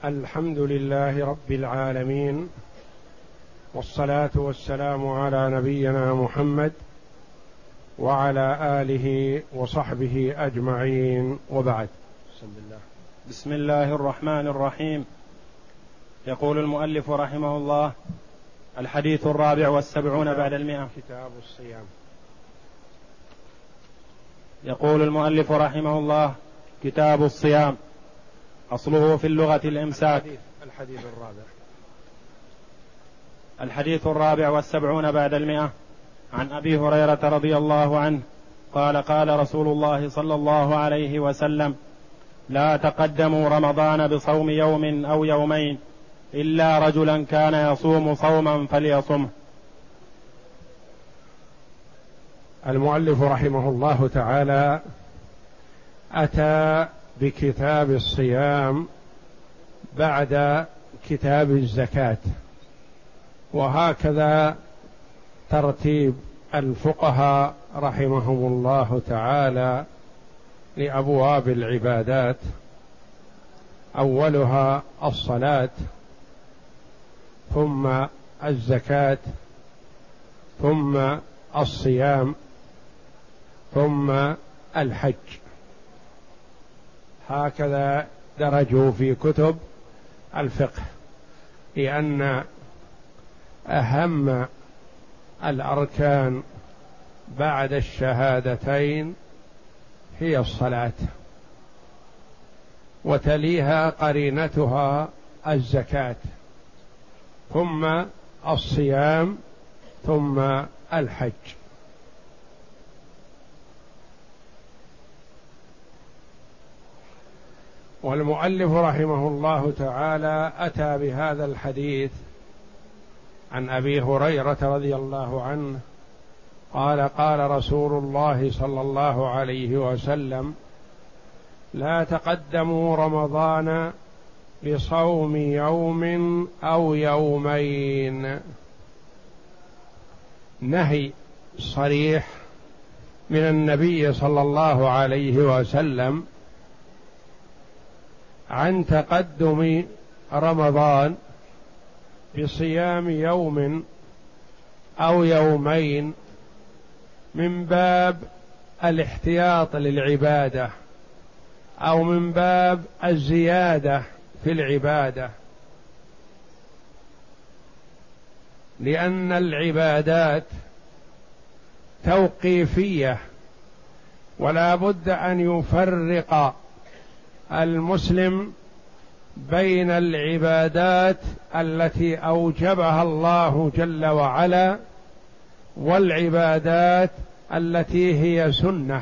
الحمد لله رب العالمين، والصلاة والسلام على نبينا محمد وعلى آله وصحبه أجمعين، وبعد. بسم الله الرحمن الرحيم. يقول المؤلف رحمه الله: الحديث 74 بعد 100. كتاب الصيام. يقول المؤلف رحمه الله: كتاب الصيام. أصله في اللغة الإمساك. الحديث 74 بعد 100. عن أبي هريرة رضي الله عنه قال: قال رسول الله صلى الله عليه وسلم: لا تقدموا رمضان بصوم يوم أو يومين إلا رجلا كان يصوم صوما فليصمه. المؤلف رحمه الله تعالى أتى بكتاب الصيام بعد كتاب الزكاة، وهكذا ترتيب الفقهاء رحمهم الله تعالى لأبواب العبادات، أولها الصلاة، ثم الزكاة، ثم الصيام، ثم الحج. هكذا درجوا في كتب الفقه، لأن أهم الأركان بعد الشهادتين هي الصلاة، وتليها قرينتها الزكاة، ثم الصيام، ثم الحج. والمؤلف رحمه الله تعالى أتى بهذا الحديث عن أبي هريرة رضي الله عنه قال: قال رسول الله صلى الله عليه وسلم: لا تقدموا رمضان بصوم يوم أو يومين. نهي صريح من النبي صلى الله عليه وسلم عن تقدم رمضان بصيام يوم أو يومين من باب الاحتياط للعبادة، أو من باب الزيادة في العبادة، لأن العبادات توقيفية، ولا بد أن يفرق المسلم بين العبادات التي أوجبها الله جل وعلا والعبادات التي هي سنة.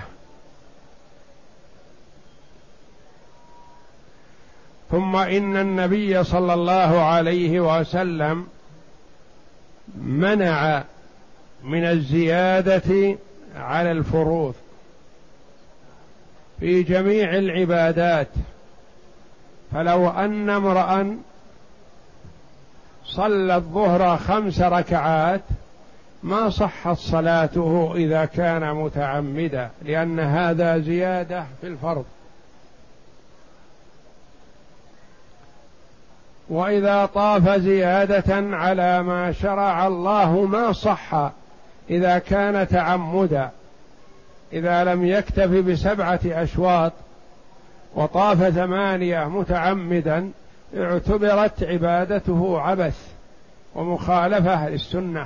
ثم إن النبي صلى الله عليه وسلم منع من الزيادة على الفروض في جميع العبادات، فلو أن امرأ صلى الظهر 5 ركعات ما صحت صلاته إذا كان متعمدا، لأن هذا زيادة في الفرض. وإذا طاف زيادة على ما شرع الله ما صح إذا كان تعمدا. إذا لم يكتف ب7 أشواط وطاف 8 متعمدا اعتبرت عبادته عبث ومخالفة للسنة.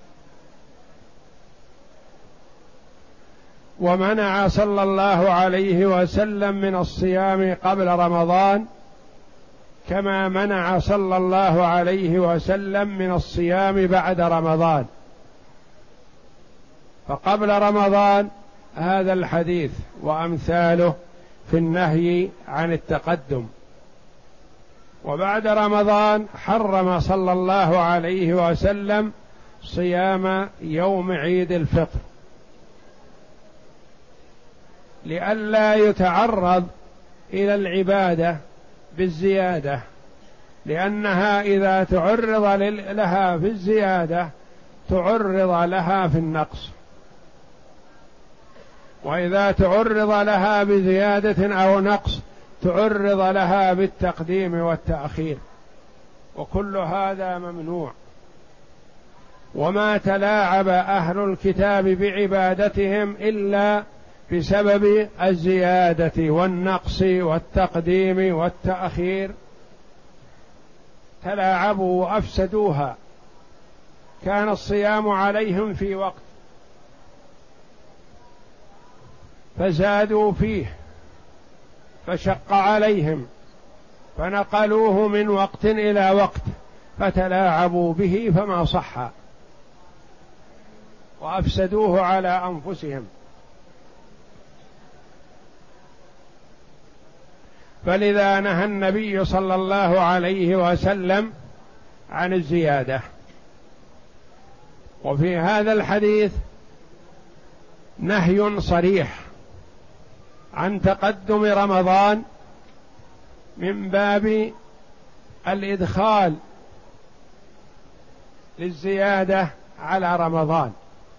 ومنع صلى الله عليه وسلم من الصيام قبل رمضان، كما منع صلى الله عليه وسلم من الصيام بعد رمضان. فقبل رمضان هذا الحديث وأمثاله في النهي عن التقدم، وبعد رمضان حرم صلى الله عليه وسلم صيام يوم عيد الفطر لئلا يتعرض إلى العبادة بالزيادة، لأنها إذا تعرض لها في الزيادة تعرض لها في النقص، وإذا تعرض لها بزيادة أو نقص تعرض لها بالتقديم والتأخير، وكل هذا ممنوع. وما تلاعب أهل الكتاب بعبادتهم إلا بسبب الزيادة والنقص والتقديم والتأخير، تلاعبوا وأفسدوها. كان الصيام عليهم في وقت فزادوا فيه فشق عليهم، فنقلوه من وقت إلى وقت فتلاعبوا به فما صح، وأفسدوه على أنفسهم. فلذا نهى النبي صلى الله عليه وسلم عن الزيادة. وفي هذا الحديث نهي صريح عن تقدم رمضان من باب الإدخال للزيادة على رمضان.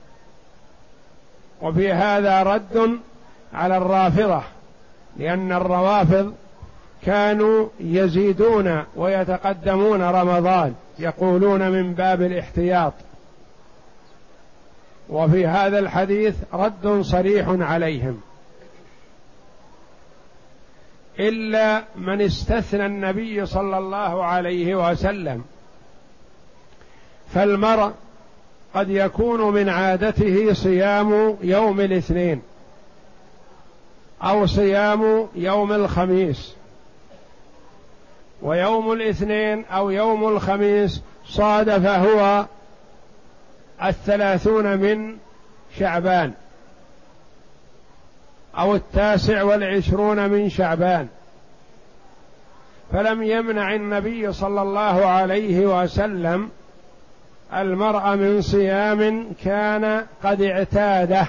وفي هذا رد على الرافضة، لأن الروافض كانوا يزيدون ويتقدمون رمضان، يقولون من باب الاحتياط. وفي هذا الحديث رد صريح عليهم، إلا من استثنى النبي صلى الله عليه وسلم. فالمرء قد يكون من عادته صيام يوم الاثنين أو صيام يوم الخميس، ويوم الاثنين أو يوم الخميس صادف هو 30 من شعبان أو 29 من شعبان، فلم يمنع النبي صلى الله عليه وسلم المرء من صيام كان قد اعتاده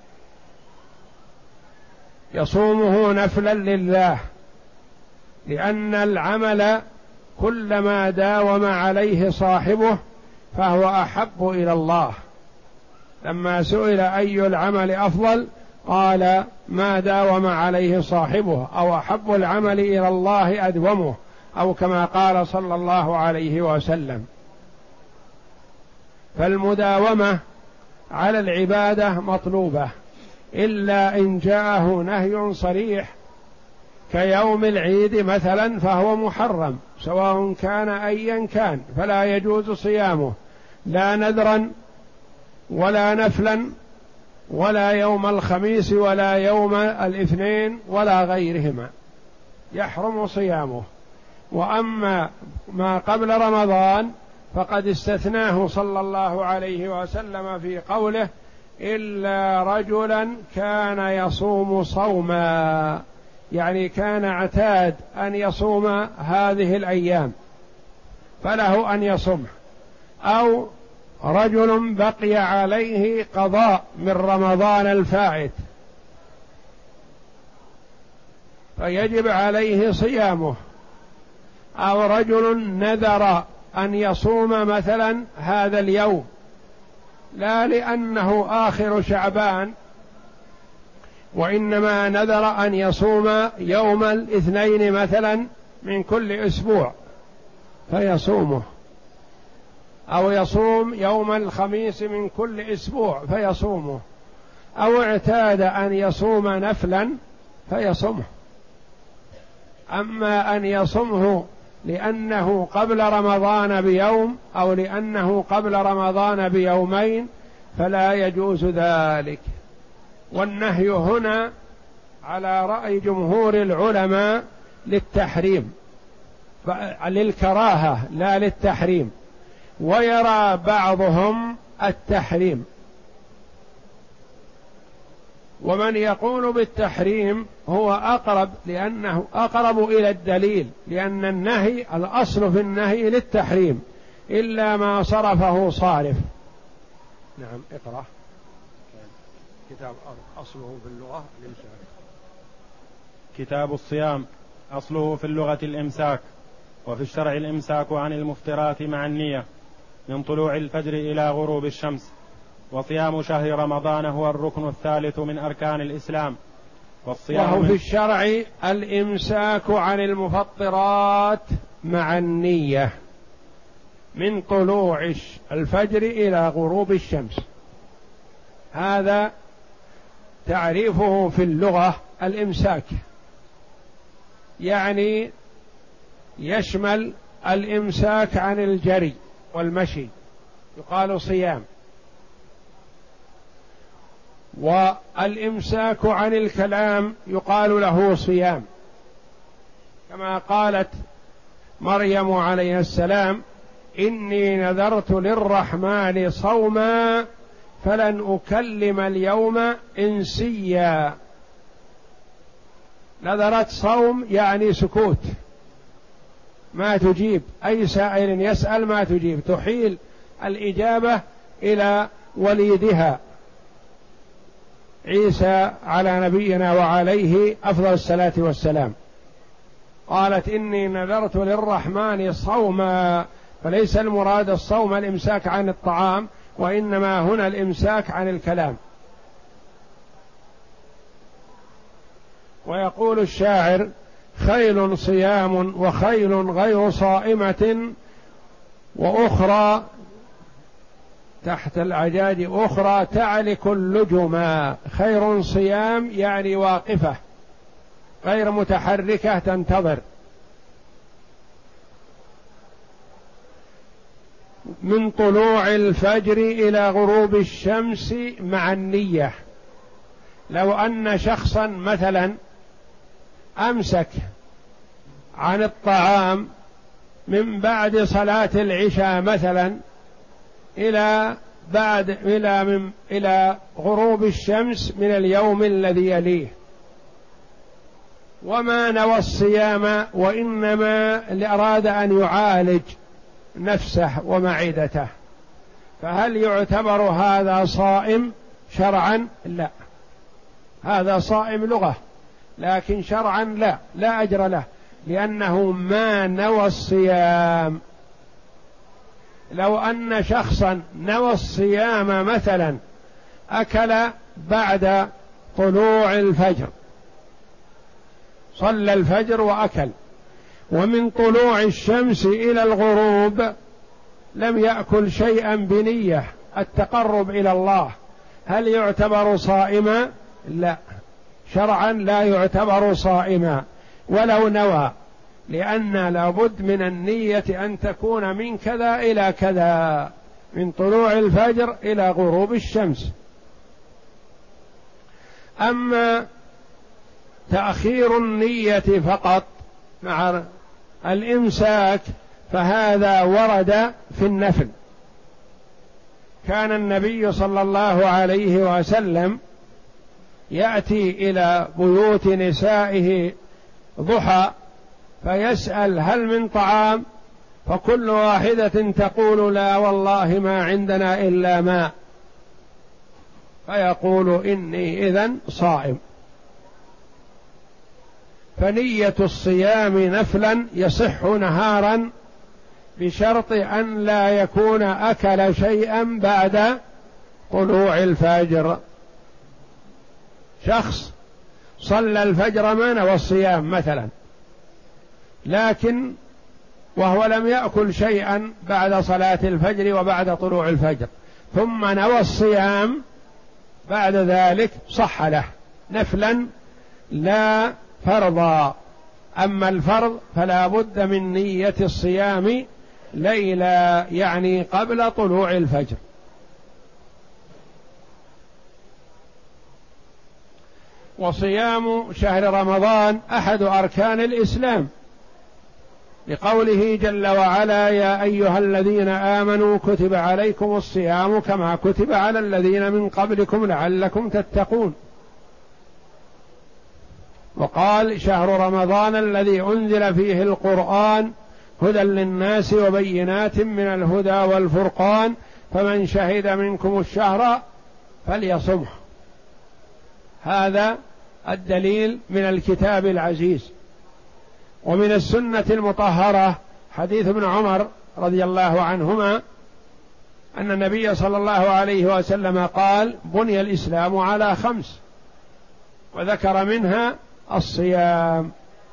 يصومه نفلا لله، لأن العمل كلما داوم عليه صاحبه فهو أحب إلى الله. لما سئل أي العمل أفضل قال ما داوم عليه صاحبه، أو أحب العمل إلى الله أدومه، أو كما قال صلى الله عليه وسلم. فالمداومة على العبادة مطلوبة، إلا إن جاءه نهي صريح كيوم العيد مثلا فهو محرم سواء كان أيا كان، فلا يجوز صيامه لا نذرا ولا نفلا ولا يوم الخميس ولا يوم الاثنين ولا غيرهما، يحرم صيامه. وأما ما قبل رمضان فقد استثناه صلى الله عليه وسلم في قوله إلا رجلا كان يصوم صوما، يعني كان اعتاد أن يصوم هذه الأيام فله أن يصوم، أو رجل بقي عليه قضاء من رمضان الفائت فيجب عليه صيامه، أو رجل نذر أن يصوم مثلا هذا اليوم لا لأنه آخر شعبان، وإنما نذر أن يصوم يوم الاثنين مثلا من كل أسبوع فيصومه، أو يصوم يوم الخميس من كل أسبوع فيصومه، أو اعتاد أن يصوم نفلا فيصومه. أما أن يصومه لأنه قبل رمضان بيوم أو لأنه قبل رمضان بيومين فلا يجوز ذلك. والنهي هنا على رأي جمهور العلماء للتحريم، للكراهة لا للتحريم، ويرى بعضهم التحريم. ومن يقول بالتحريم هو أقرب، لأنه أقرب إلى الدليل، لأن النهي الأصل في النهي للتحريم إلا ما صرفه صارف. نعم اقرأ كتاب أصله في اللغة الإمساك. كتاب الصيام أصله في اللغة الإمساك، وفي الشرع الإمساك عن المفطرات مع النية من طلوع الفجر إلى غروب الشمس. وصيام شهر رمضان هو الركن الثالث من أركان الإسلام، وهو في الشرع الإمساك عن المفطرات مع النية من طلوع الفجر إلى غروب الشمس. هذا تعريفه في اللغة الإمساك، يعني يشمل الإمساك عن الجري والمشي يقال صيام، والإمساك عن الكلام يقال له صيام، كما قالت مريم عليه السلام: إني نذرت للرحمن صوما فلن أكلم اليوم إنسيا. نذرت صوم يعني سكوت، ما تجيب أي سائل يسأل، ما تجيب، تحيل الإجابة إلى وليدها عيسى على نبينا وعليه أفضل الصلاة والسلام. قالت: إني نذرت للرحمن صوما، فليس المراد الصوم الإمساك عن الطعام، وإنما هنا الإمساك عن الكلام. ويقول الشاعر: خيل صيام وخيل غير صائمة، وأخرى تحت العجاج أخرى تعلك اللجما. خير صيام يعني واقفة غير متحركة تنتظر. من طلوع الفجر إلى غروب الشمس مع النية. لو أن شخصا مثلا أمسك عن الطعام من بعد صلاة العشاء مثلا إلى غروب الشمس من اليوم الذي يليه، وما نوى الصيام وإنما أراد أن يعالج نفسه ومعدته، فهل يعتبر هذا صائم شرعا؟ لا، هذا صائم لغة، لكن شرعا لا أجر له، لأنه ما نوى الصيام. لو أن شخصا نوى الصيام مثلا أكل بعد طلوع الفجر، صلى الفجر وأكل، ومن طلوع الشمس إلى الغروب لم يأكل شيئا بنية التقرب إلى الله، هل يعتبر صائما؟ لا، شرعا لا يعتبر صائما ولو نوى، لأن لابد من النية أن تكون من كذا إلى كذا، من طلوع الفجر إلى غروب الشمس. أما تأخير النية فقط مع الإمساك فهذا ورد في النفل. كان النبي صلى الله عليه وسلم يأتي إلى بيوت نسائه ضحى فيسأل: هل من طعام؟ فكل واحدة تقول: لا والله ما عندنا إلا ماء. فيقول: إني إذن صائم. فنية الصيام نفلا يصح نهارا بشرط أن لا يكون أكل شيئا بعد طلوع الفجر. شخص صلى الفجر ما نوى الصيام مثلا، لكن وهو لم يأكل شيئا بعد صلاة الفجر وبعد طلوع الفجر، ثم نوى الصيام بعد ذلك، صح له نفلا لا فرضا. أما الفرض فلا بد من نية الصيام ليلا، يعني قبل طلوع الفجر. وصيام شهر رمضان أحد أركان الإسلام، لقوله جل وعلا: يا أيها الذين آمنوا كتب عليكم الصيام كما كتب على الذين من قبلكم لعلكم تتقون. وقال: شهر رمضان الذي أنزل فيه القرآن هدى للناس وبينات من الهدى والفرقان فمن شهد منكم الشهر فليصمه. هذا الدليل من الكتاب العزيز. ومن السنة المطهرة حديث ابن عمر رضي الله عنهما أن النبي صلى الله عليه وسلم قال: بني الإسلام على 5: وذكر منها الصيام.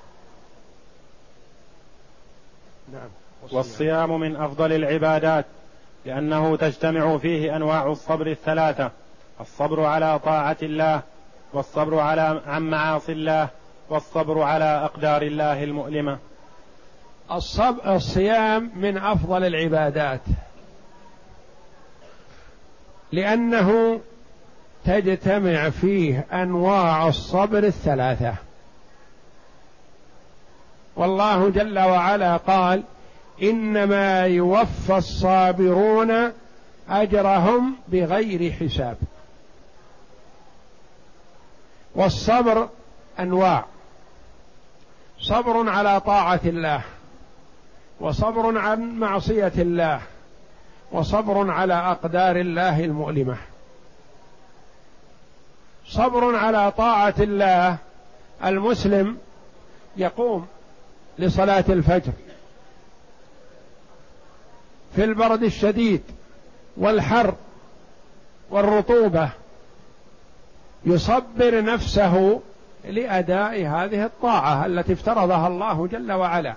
نعم. والصيام من أفضل العبادات لأنه تجتمع فيه أنواع الصبر الثلاثة: الصبر على طاعة الله، والصبر عن معاصي الله، والصبر على أقدار الله المؤلمة. الصيام من أفضل العبادات لأنه تجتمع فيه أنواع الصبر الثلاثة، والله جل وعلا قال: إنما يوفى الصابرون أجرهم بغير حساب. والصبر أنواع: صبر على طاعة الله، وصبر عن معصية الله، وصبر على أقدار الله المؤلمة. صبر على طاعة الله: المسلم يقوم لصلاة الفجر في البرد الشديد والحر والرطوبة، يصبر نفسه لأداء هذه الطاعة التي افترضها الله جل وعلا.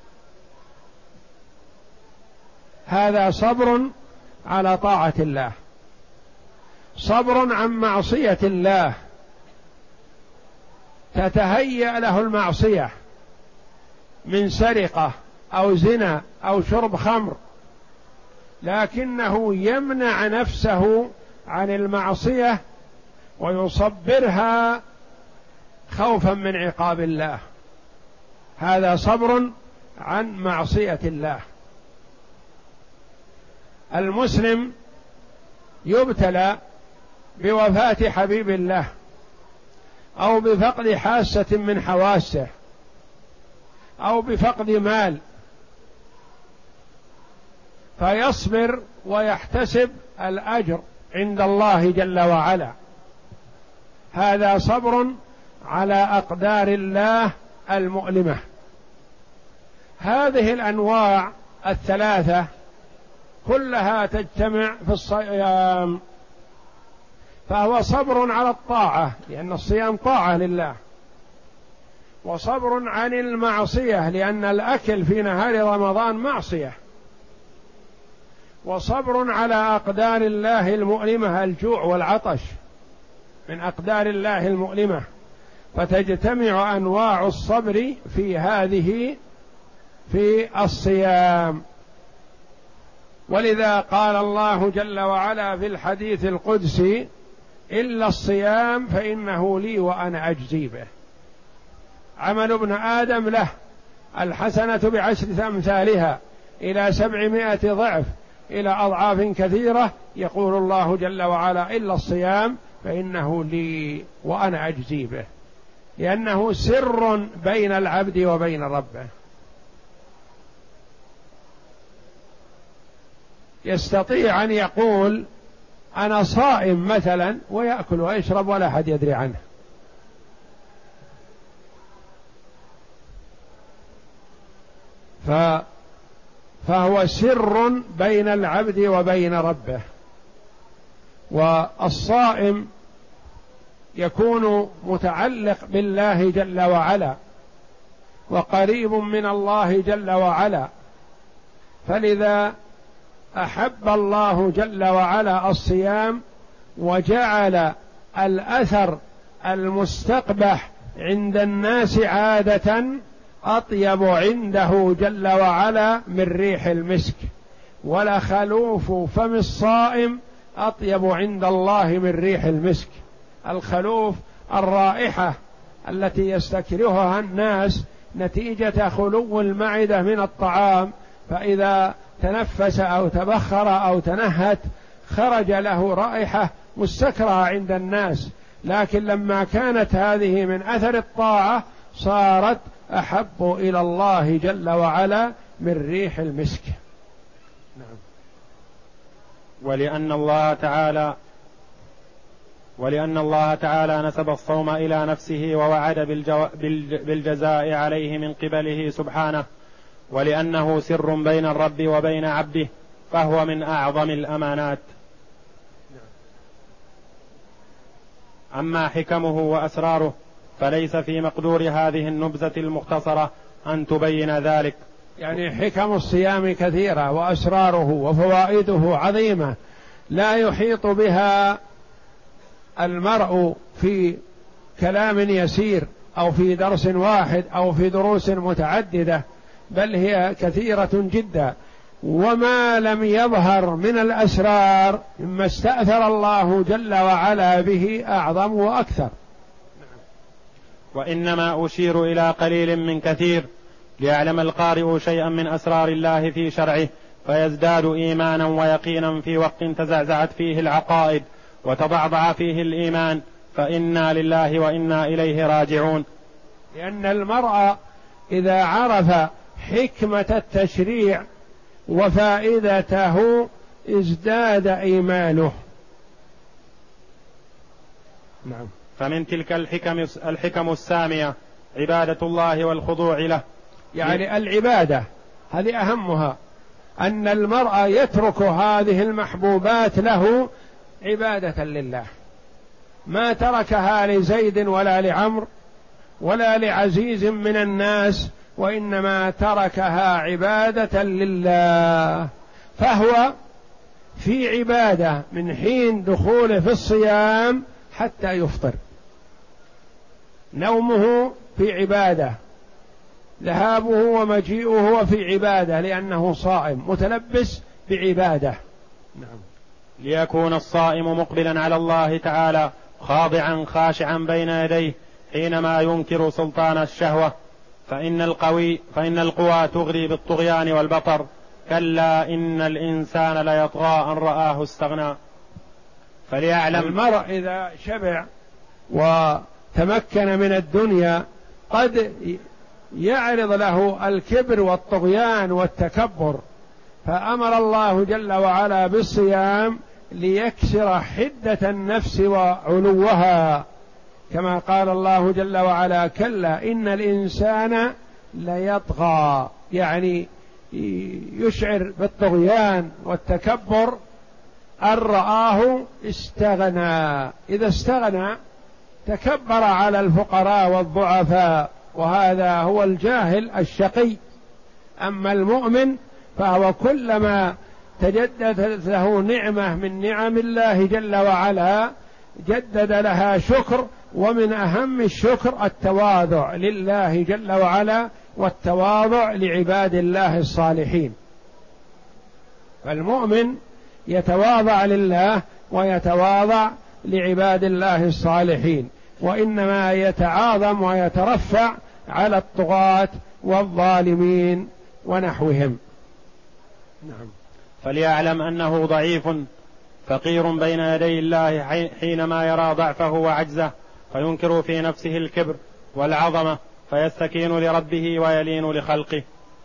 هذا صبر على طاعة الله. صبر عن معصية الله: تتهيأ له المعصية من سرقة أو زنا أو شرب خمر، لكنه يمنع نفسه عن المعصية ويصبرها خوفا من عقاب الله. هذا صبر عن معصية الله. المسلم يبتلى بوفاة حبيب الله أو بفقد حاسة من حواسه أو بفقد مال، فيصبر ويحتسب الأجر عند الله جل وعلا. هذا صبر على أقدار الله المؤلمة. هذه الأنواع الثلاثة كلها تجتمع في الصيام، فهو صبر على الطاعة لأن الصيام طاعة لله، وصبر عن المعصية لأن الأكل في نهار رمضان معصية، وصبر على أقدار الله المؤلمة: الجوع والعطش من أقدار الله المؤلمة. فتجتمع أنواع الصبر في الصيام. ولذا قال الله جل وعلا في الحديث القدسي: إلا الصيام فإنه لي وأنا أجزي به. عمل ابن آدم له، الحسنة بعشر أمثالها إلى 700 ضعف إلى أضعاف كثيرة. يقول الله جل وعلا: إلا الصيام فإنه لي وأنا أجزي به، لأنه سر بين العبد وبين ربه. يستطيع أن يقول أنا صائم مثلا ويأكل ويشرب ولا أحد يدري عنه، فهو سر بين العبد وبين ربه. والصائم يكون متعلق بالله جل وعلا وقريب من الله جل وعلا، فلذا أحب الله جل وعلا الصيام وجعل الأثر المستقبح عند الناس عادة أطيب عنده جل وعلا من ريح المسك، ولخلوف فم الصائم أطيب عند الله من ريح المسك. الخلوف الرائحة التي يستكرهها الناس نتيجة خلو المعدة من الطعام، فإذا تنفس أو تبخر أو تنهت خرج له رائحة مستكرهة عند الناس، لكن لما كانت هذه من أثر الطاعة صارت أحب إلى الله جل وعلا من ريح المسك. نعم. ولأن الله تعالى نسب الصوم إلى نفسه ووعد بالجزاء عليه من قبله سبحانه، ولأنه سر بين الرب وبين عبده، فهو من أعظم الأمانات. أما حكمه وأسراره فليس في مقدور هذه النبذة المختصرة أن تبين ذلك. يعني حكم الصيام كثيرة وأسراره وفوائده عظيمة لا يحيط بها المرء في كلام يسير أو في درس واحد أو في دروس متعددة، بل هي كثيرة جدا. وما لم يظهر من الأسرار مما استأثر الله جل وعلا به أعظم وأكثر. وإنما أشير إلى قليل من كثير ليعلم القارئ شيئا من أسرار الله في شرعه فيزداد إيمانا ويقينا في وقت تزعزعت فيه العقائد وتضعضع فيه الإيمان، فإنا لله وإنا إليه راجعون. لأن المرء إذا عرف حكمة التشريع وفائدته ازداد إيمانه. نعم. فمن تلك الحكم السامية عبادة الله والخضوع له. يعني العبادة هذه أهمها، أن المرء يترك هذه المحبوبات له عبادة لله، ما تركها لزيد ولا لعمر ولا لعزيز من الناس، وإنما تركها عبادة لله، فهو في عبادة من حين دخوله في الصيام حتى يفطر. نومه في عبادة، ذهابه ومجيئه في عبادة، لأنه صائم متلبس بعبادة. نعم. ليكون الصائم مقبلا على الله تعالى خاضعا خاشعا بين يديه حينما ينكر سلطان الشهوة، فإن القوى تغري بالطغيان والبطر، كلا إن الإنسان ليطغى أن رآه استغنى. فليعلم المرء إذا شبع وتمكن من الدنيا قد يعرض له الكبر والطغيان والتكبر، فأمر الله جل وعلا بالصيام ليكسر حدة النفس وعلوها، كما قال الله جل وعلا كلا إن الإنسان ليطغى، يعني يشعر بالطغيان والتكبر أن رآه استغنى. إذا استغنى تكبر على الفقراء والضعفاء، وهذا هو الجاهل الشقي. أما المؤمن فهو كلما تجددت له نعمة من نعم الله جل وعلا جدد لها شكر، ومن أهم الشكر التواضع لله جل وعلا والتواضع لعباد الله الصالحين. فالمؤمن يتواضع لله ويتواضع لعباد الله الصالحين، وإنما يتعاظم ويترفع على الطغاة والظالمين ونحوهم. نعم. فليعلم أنه ضعيف فقير بين يدي الله حينما يرى ضعفه وعجزه، فينكر في نفسه الكبر والعظمة، فيستكين لربه ويلين لخلقه.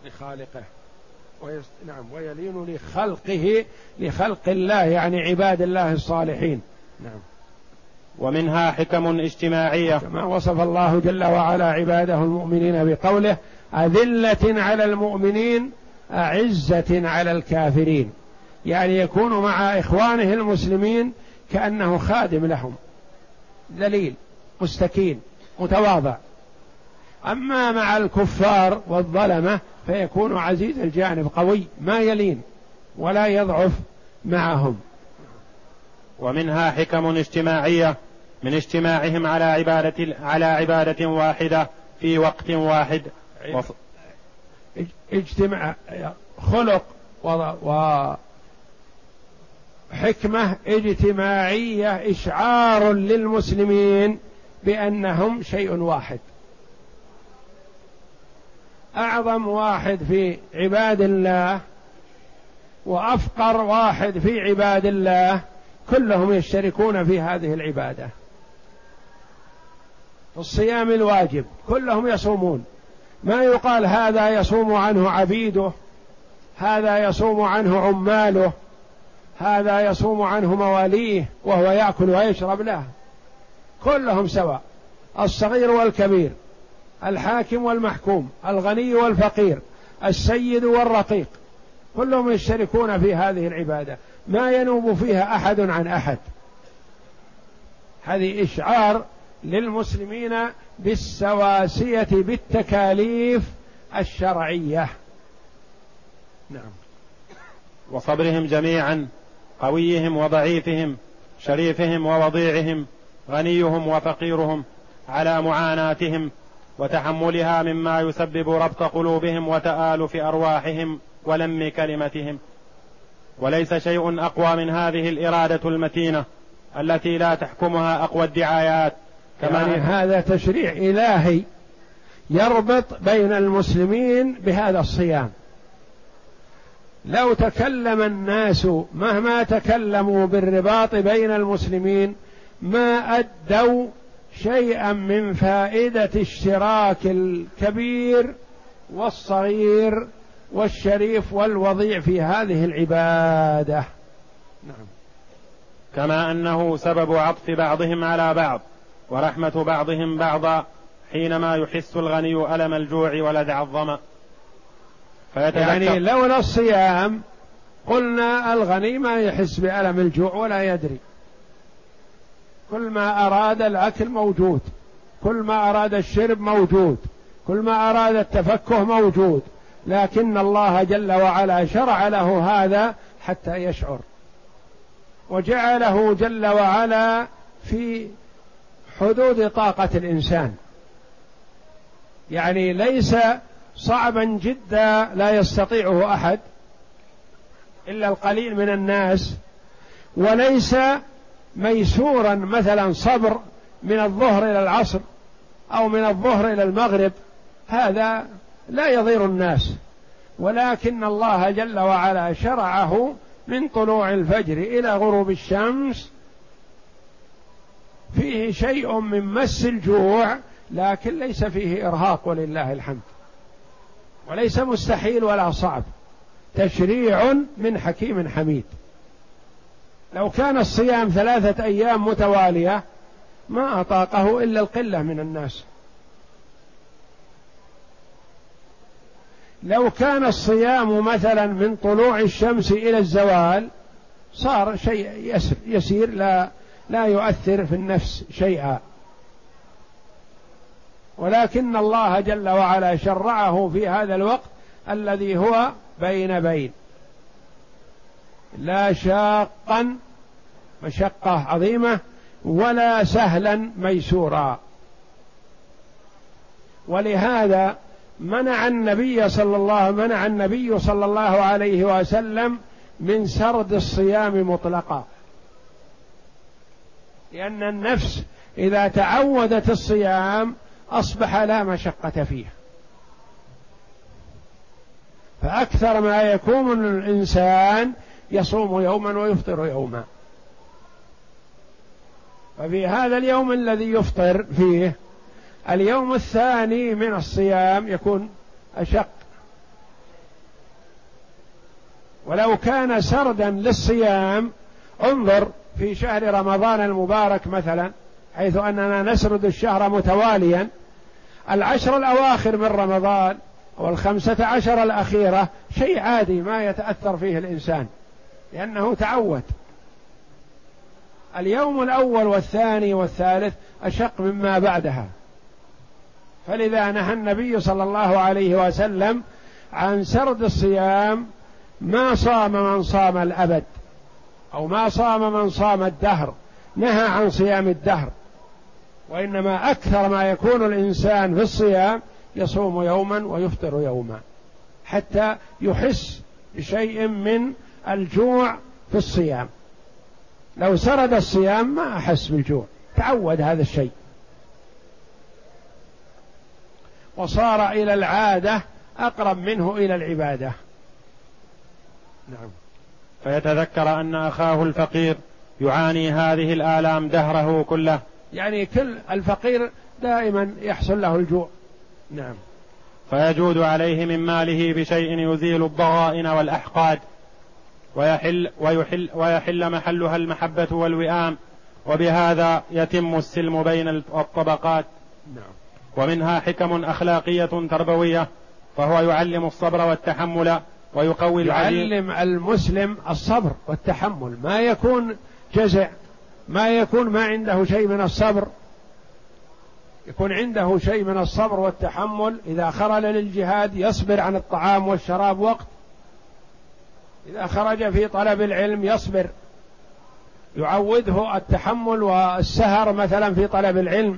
نعم، ويلين لخلقه، لخلق الله يعني عباد الله الصالحين. نعم. ومنها حكم اجتماعية كما وصف الله جل وعلا عباده المؤمنين بقوله أذلة على المؤمنين أعزة على الكافرين، يعني يكون مع إخوانه المسلمين كأنه خادم لهم، ذليل مستكين متواضع. أما مع الكفار والظلمة فيكون عزيز الجانب قوي، ما يلين ولا يضعف معهم. ومنها حكم اجتماعية من اجتماعهم على عبادة واحدة في وقت واحد. اجتماع خلق وحكمة اجتماعية، إشعار للمسلمين بأنهم شيء واحد. أعظم واحد في عباد الله وأفقر واحد في عباد الله كلهم يشتركون في هذه العبادة. الصيام الواجب كلهم يصومون، ما يقال هذا يصوم عنه عبيده، هذا يصوم عنه عماله، هذا يصوم عنه مواليه وهو يأكل ويشرب، لا، كلهم سواء، الصغير والكبير، الحاكم والمحكوم، الغني والفقير، السيد والرقيق، كلهم يشتركون في هذه العبادة، ما ينوب فيها أحد عن أحد. هذه إشعار للمسلمين بالسواسية بالتكاليف الشرعية. نعم. وصبرهم جميعا، قويهم وضعيفهم، شريفهم ووضيعهم، غنيهم وفقيرهم، على معاناتهم وتحملها مما يسبب ربط قلوبهم وتآلف أرواحهم ولم كلمتهم. وليس شيء أقوى من هذه الإرادة المتينة التي لا تحكمها أقوى الدعايات. يعني هذا تشريع إلهي يربط بين المسلمين بهذا الصيام. لو تكلم الناس مهما تكلموا بالرباط بين المسلمين ما أدوا شيئا من فائدة اشتراك الكبير والصغير والشريف والوضيع في هذه العبادة. نعم. كما أنه سبب عطف بعضهم على بعض ورحمة بعضهم بعضا حينما يحس الغني ألم الجوع ولدع الظمأ. يعني لولا الصيام قلنا الغني ما يحس بألم الجوع ولا يدري، كل ما أراد الأكل موجود، كل ما أراد الشرب موجود، كل ما أراد التفكه موجود، لكن الله جل وعلا شرع له هذا حتى يشعر، وجعله جل وعلا في حدود طاقة الإنسان، يعني ليس صعبا جدا لا يستطيعه أحد إلا القليل من الناس، وليس ميسورا مثلا صبر من الظهر إلى العصر أو من الظهر إلى المغرب، هذا لا يضير الناس، ولكن الله جل وعلا شرعه من طلوع الفجر إلى غروب الشمس، فيه شيء من مس الجوع لكن ليس فيه إرهاق ولله الحمد، وليس مستحيل ولا صعب، تشريع من حكيم حميد. لو كان الصيام 3 أيام متوالية ما أطاقه إلا القلة من الناس. لو كان الصيام مثلا من طلوع الشمس إلى الزوال صار شيء يسير لا يؤثر في النفس شيئا، ولكن الله جل وعلا شرعه في هذا الوقت الذي هو بين لا شاقا مشقة عظيمة ولا سهلا ميسورا. ولهذا منع النبي صلى الله عليه وسلم من سرد الصيام مطلقا، لأن النفس إذا تعودت الصيام أصبح لا مشقة فيه، فأكثر ما يكون الإنسان يصوم يوما ويفطر يوما، ففي هذا اليوم الذي يفطر فيه اليوم الثاني من الصيام يكون أشق. ولو كان سردا للصيام انظر في شهر رمضان المبارك مثلا، حيث أننا نسرد الشهر متواليا، 10 الأواخر من رمضان و15 الأخيرة شيء عادي ما يتأثر فيه الإنسان لأنه تعود. اليوم الأول والثاني والثالث أشق مما بعدها، فلذا نهى النبي صلى الله عليه وسلم عن سرد الصيام. ما صام من صام الأبد أو ما صام من صام الدهر، نهى عن صيام الدهر، وإنما أكثر ما يكون الإنسان في الصيام يصوم يوما ويفطر يوما حتى يحس بشيء من الجوع في الصيام. لو سرد الصيام ما أحس بالجوع، تعود هذا الشيء وصار إلى العادة أقرب منه إلى العبادة. نعم. فيتذكر أن أخاه الفقير يعاني هذه الآلام دهره كله، يعني كل الفقير دائما يحصل له الجوع. نعم. فيجود عليه من ماله بشيء يزيل الضغائن والأحقاد ويحل محلها المحبة والوئام، وبهذا يتم السلم بين الطبقات. نعم. ومنها حكم أخلاقية تربوية، فهو يعلم الصبر والتحمل ويقوي يعلم المسلم الصبر والتحمل، ما يكون جزع ما يكون ما عنده شيء من الصبر، يكون عنده شيء من الصبر والتحمل. إذا خرج للجهاد يصبر عن الطعام والشراب وقت، إذا خرج في طلب العلم يصبر، يعوده التحمل والسهر مثلا في طلب العلم،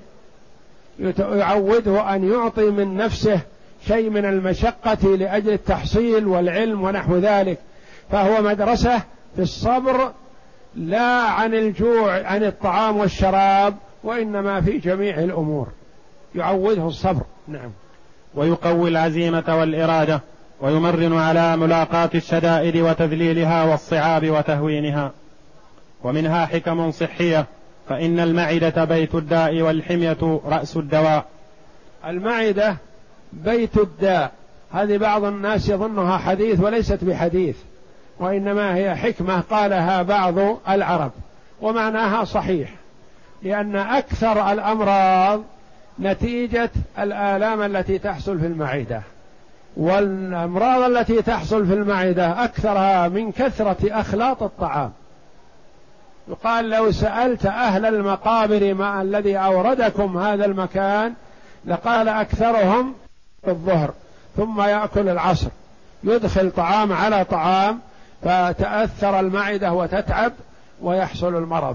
يعوده أن يعطي من نفسه شيء من المشقة لأجل التحصيل والعلم ونحو ذلك. فهو مدرسة في الصبر، لا عن الجوع عن الطعام والشراب، وإنما في جميع الأمور يعوده الصبر. نعم. ويقوي العزيمة والإرادة، ويمرن على ملاقاة الشدائد وتذليلها والصعاب وتهوينها. ومنها حكم صحية، فإن المعدة بيت الداء والحمية رأس الدواء. المعدة بيت الداء، هذه بعض الناس يظنها حديث وليست بحديث، وإنما هي حكمة قالها بعض العرب، ومعناها صحيح، لأن أكثر الأمراض نتيجة الآلام التي تحصل في المعدة، والأمراض التي تحصل في المعدة أكثرها من كثرة أخلاط الطعام. يقال لو سألت أهل المقابر ما الذي أوردكم هذا المكان لقال أكثرهم الظهر ثم يأكل العصر، يدخل طعام على طعام فتأثر المعدة وتتعب ويحصل المرض.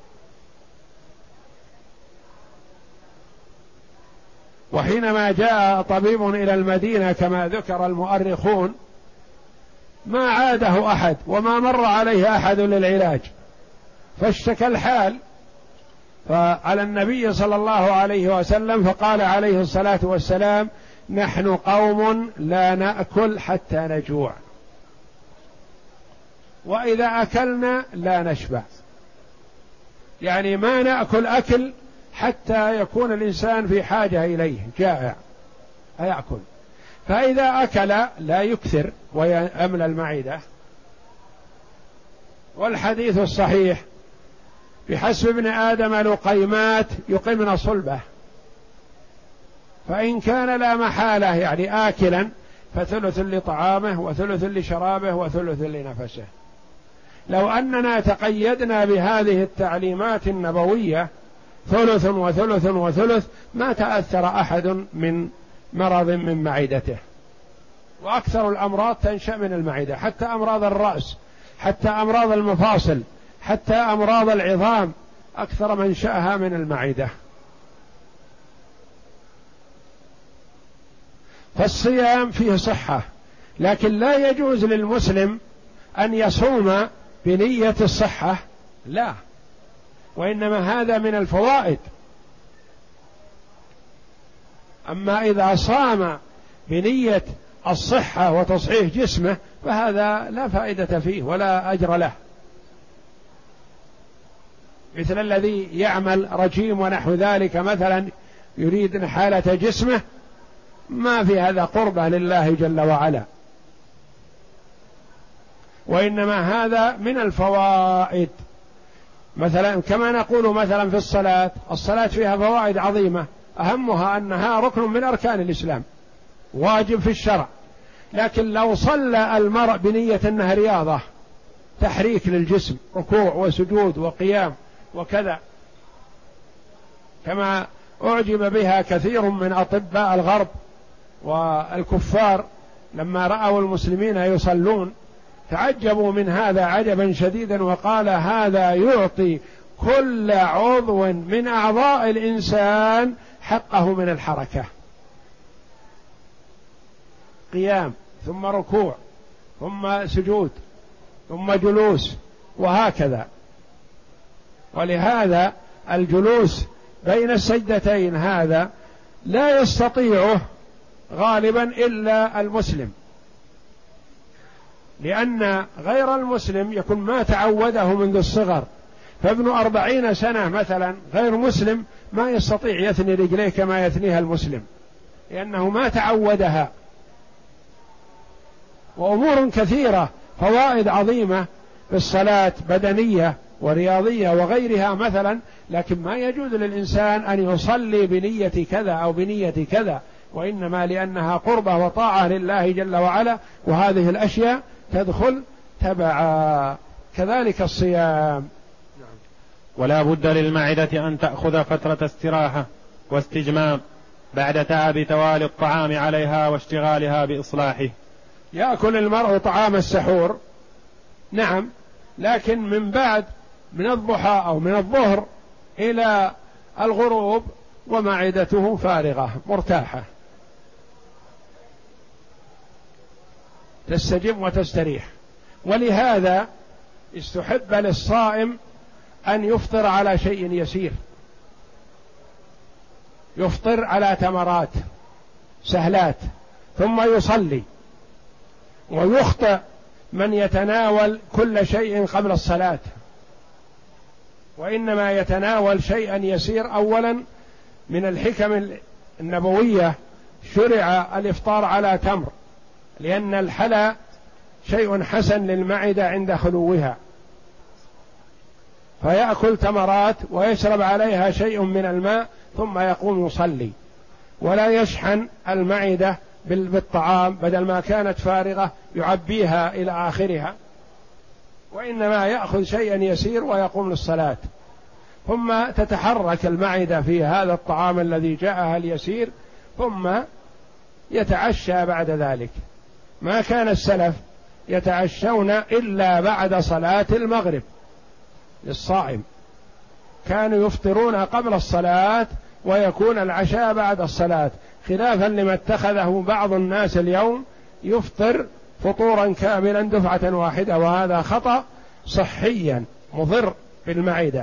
وحينما جاء طبيب إلى المدينة كما ذكر المؤرخون ما عاده أحد وما مر عليه أحد للعلاج، فاشتكى الحال فعلى النبي صلى الله عليه وسلم، فقال عليه الصلاة والسلام: نحن قوم لا نأكل حتى نجوع، وإذا أكلنا لا نشبع، يعني ما نأكل أكل حتى يكون الإنسان في حاجة إليه، جائع أيأكل، فإذا أكل لا يكثر ويملى المعدة. والحديث الصحيح: بحسب ابن آدم لقيمات يقمن صلبه، فإن كان لا محالة يعني آكلا فثلث لطعامه وثلث لشرابه وثلث لنفسه. لو أننا تقيدنا بهذه التعليمات النبوية ثلث وثلث وثلث ما تأثر أحد من مرض من معدته. وأكثر الأمراض تنشأ من المعدة، حتى أمراض الرأس، حتى أمراض المفاصل، حتى أمراض العظام أكثر منشأها من المعدة. فالصيام فيه صحة، لكن لا يجوز للمسلم أن يصوم بنية الصحة، لا، وإنما هذا من الفوائد. أما إذا صام بنية الصحة وتصحيح جسمه فهذا لا فائدة فيه ولا أجر له، مثل الذي يعمل رجيم ونحو ذلك مثلا يريد حالة جسمه، ما في هذا قربة لله جل وعلا، وإنما هذا من الفوائد. مثلا كما نقول مثلا في الصلاة فيها فوائد عظيمة، أهمها أنها ركن من أركان الإسلام، واجب في الشرع، لكن لو صلى المرء بنية أنها رياضة، تحريك للجسم، ركوع وسجود وقيام وكذا، كما أعجب بها كثير من أطباء الغرب والكفار لما رأوا المسلمين يصلون تعجبوا من هذا عجبا شديدا، وقال: هذا يعطي كل عضو من أعضاء الإنسان حقه من الحركة، قيام ثم ركوع ثم سجود ثم جلوس وهكذا. ولهذا الجلوس بين السجدتين هذا لا يستطيعه غالبا إلا المسلم، لأن غير المسلم يكون ما تعوده منذ الصغر، فابن 40 سنة مثلا غير مسلم ما يستطيع يثني رجليه كما يثنيها المسلم، لأنه ما تعودها. وأمور كثيرة فوائد عظيمة في الصلاة بدنية ورياضية وغيرها مثلا، لكن ما يجوز للإنسان أن يصلي بنية كذا أو بنية كذا، وإنما لأنها قربة وطاعة لله جل وعلا، وهذه الأشياء تدخل تبعا. كذلك الصيام. ولا بد للمعدة أن تأخذ فترة استراحة واستجمام بعد تعب توالي الطعام عليها واشتغالها بإصلاحه. يأكل المرء طعام السحور نعم، لكن من الضحى أو من الظهر إلى الغروب ومعدته فارغة مرتاحة تستجم وتستريح. ولهذا استحب للصائم أن يفطر على شيء يسير، يفطر على تمرات سهلات ثم يصلي. ويخطئ من يتناول كل شيء قبل الصلاة، وإنما يتناول شيئا يسير. أولا من الحكم النبوية شرع الإفطار على تمر، لأن الحلى شيء حسن للمعدة عند خلوها، فيأكل تمرات ويشرب عليها شيء من الماء ثم يقوم يصلي، ولا يشحن المعدة بالطعام بدل ما كانت فارغة يعبيها إلى آخرها، وإنما يأخذ شيئا يسير ويقوم للصلاة. ثم تتحرك المعدة في هذا الطعام الذي جاءها اليسير، ثم يتعشى بعد ذلك. ما كان السلف يتعشون إلا بعد صلاة المغرب للصائم، كانوا يفطرون قبل الصلاة ويكون العشاء بعد الصلاة، خلافا لما اتخذه بعض الناس اليوم يفطر فطورا كاملا دفعة واحدة، وهذا خطأ صحيا مضر بالمعدة.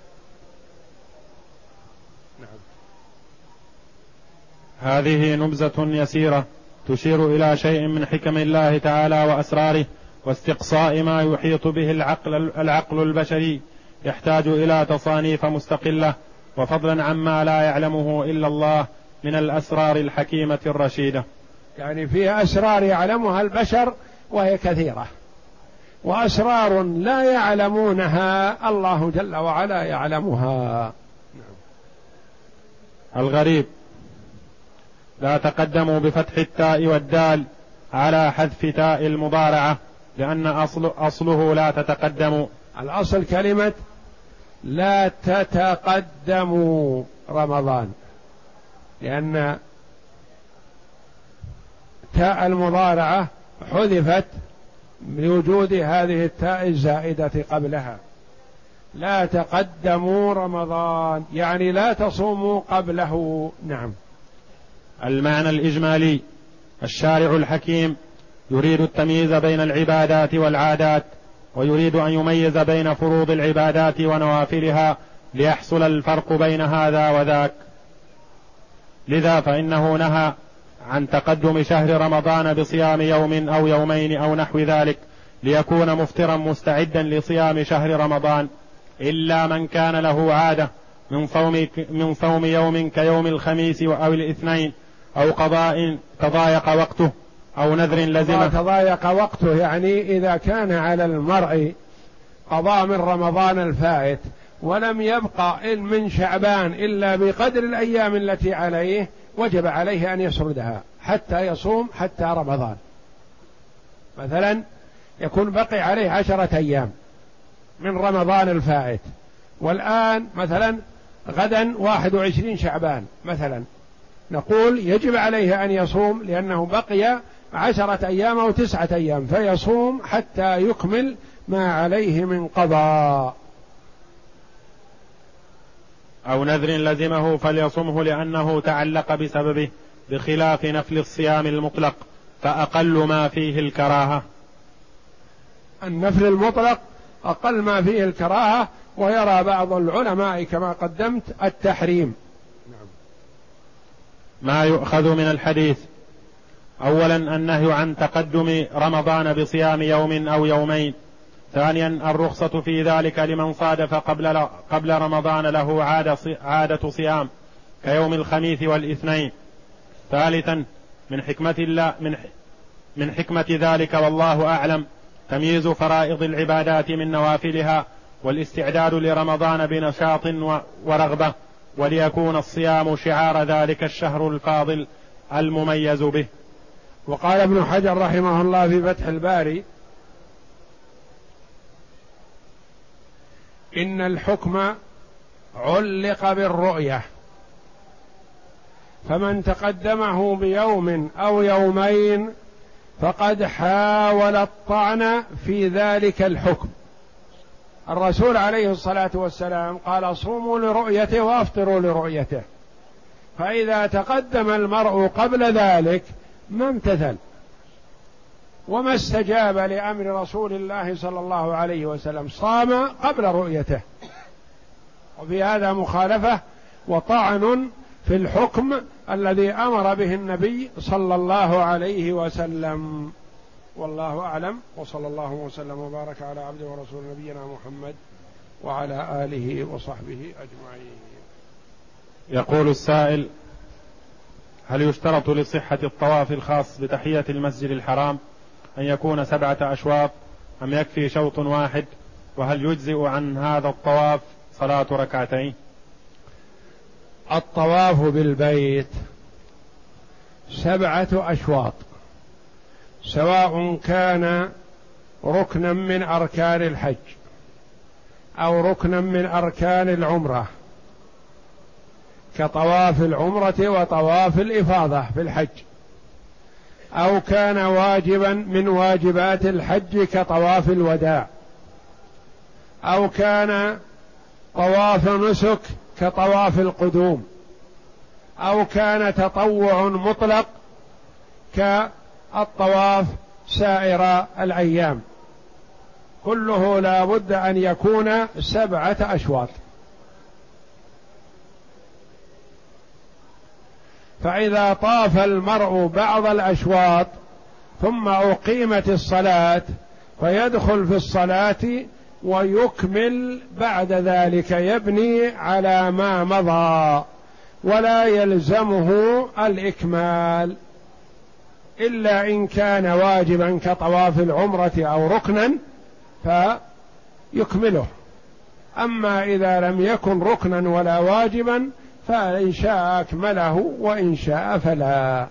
هذه نبذة يسيرة تشير إلى شيء من حكم الله تعالى وأسراره واستقصاء ما يحيط به العقل البشري، يحتاج إلى تصانيف مستقلة، وفضلا عما لا يعلمه إلا الله من الأسرار الحكيمة الرشيدة. يعني فيها أسرار يعلمها البشر وهي كثيرة، وأسرار لا يعلمونها الله جل وعلا يعلمها. الغريب لا تقدموا بفتح التاء والدال على حذف تاء المضارعة، لأن أصله لا تتقدموا. الأصل كلمة لا تتقدموا رمضان، لأن تاء المضارعة حذفت بوجود هذه التاء الزائدة قبلها. لا تقدموا رمضان يعني لا تصوموا قبله. نعم. المعنى الإجمالي: الشارع الحكيم يريد التمييز بين العبادات والعادات، ويريد أن يميز بين فروض العبادات ونوافلها ليحصل الفرق بين هذا وذاك. لذا فإنه نهى عن تقدم شهر رمضان بصيام يوم أو يومين أو نحو ذلك ليكون مفطرا مستعدا لصيام شهر رمضان، إلا من كان له عادة من صوم يوم كيوم الخميس أو الاثنين، أو قضاء تضايق وقته، أو نذر لزمه. تضايق وقته يعني إذا كان على المرء قضاء من رمضان الفائت ولم يبقى من شعبان إلا بقدر الأيام التي عليه، وجب عليه أن يسردها حتى يصوم حتى رمضان. مثلا يكون بقي عليه 10 أيام من رمضان الفائت، والآن مثلا غدا 21 شعبان مثلا، نقول يجب عليه أن يصوم لأنه بقي 10 أيام أو 9 أيام، فيصوم حتى يكمل ما عليه من قضاء. أو نذر لزمه فليصمه لأنه تعلق بسببه، بخلاف نفل الصيام المطلق فأقل ما فيه الكراهة. النفل المطلق أقل ما فيه الكراهة، ويرى بعض العلماء كما قدمت التحريم. ما يؤخذ من الحديث: أولا النهي عن تقدم رمضان بصيام يوم أو يومين. ثانيا الرخصة في ذلك لمن صادف قبل رمضان له عادة صيام كيوم الخميس والاثنين. ثالثا من حكمة ذلك والله أعلم تمييز فرائض العبادات من نوافلها، والاستعداد لرمضان بنشاط ورغبة، وليكون الصيام شعار ذلك الشهر الفاضل المميز به. وقال ابن حجر رحمه الله في فتح الباري: إن الحكم علق بالرؤية، فمن تقدمه بيوم أو يومين فقد حاول الطعن في ذلك الحكم. الرسول عليه الصلاة والسلام قال: صوموا لرؤيته وافطروا لرؤيته، فإذا تقدم المرء قبل ذلك ما امتثل وما استجاب لأمر رسول الله صلى الله عليه وسلم، صام قبل رؤيته، وفي هذا مخالفة وطعن في الحكم الذي أمر به النبي صلى الله عليه وسلم. والله أعلم، وصلى الله وسلم وبارك على عبده ورسول نبينا محمد وعلى آله وصحبه أجمعين. يقول السائل: هل يشترط لصحة الطواف الخاص بتحية المسجد الحرام أن يكون 7 أشواط أم يكفي شوط واحد؟ وهل يجزئ عن هذا الطواف صلاة ركعتين؟ الطواف بالبيت 7 أشواط، سواء كان ركنا من أركان الحج أو ركنا من أركان العمرة، كطواف العمرة وطواف الإفاضة في الحج، أو كان واجبا من واجبات الحج كطواف الوداع، أو كان طواف نسك كطواف القدوم، أو كان تطوع مطلق كالطواف سائر الأيام، كله لا بد أن يكون 7 أشواط. فإذا طاف المرء بعض الأشواط ثم أقيمت الصلاة فيدخل في الصلاة ويكمل بعد ذلك، يبني على ما مضى ولا يلزمه الإكمال إلا إن كان واجبا كطواف العمرة أو ركنا فيكمله. أما إذا لم يكن ركنا ولا واجبا فإن شاء أكمله وإن شاء فلا.